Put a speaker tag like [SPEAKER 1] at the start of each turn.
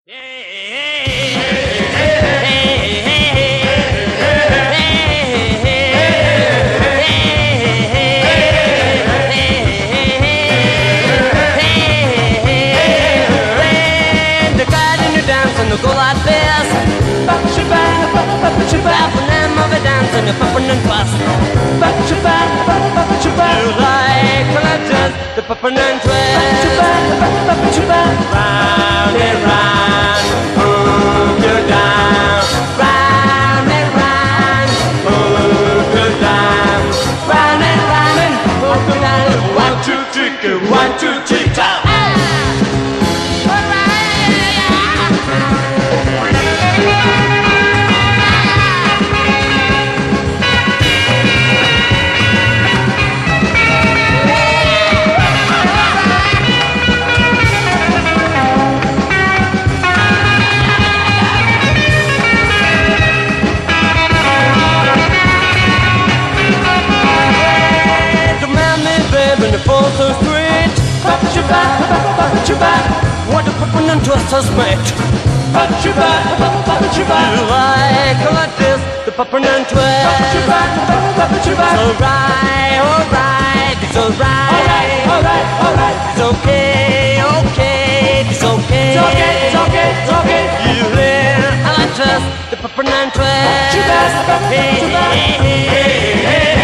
[SPEAKER 1] Go like this, half an hour of a dance and a pumping and twist. You like collectors, the pumping and twist. Round and round, move you down. Round and round, move you down. Round and round, move you down. 1, 2, 3, go. 1, 2, 3, down. What a pumping and twisters make. You like this, the pumping and twist. Alright, it's alright. It's okay, it's okay. You like this, the pumping and twist. Hey.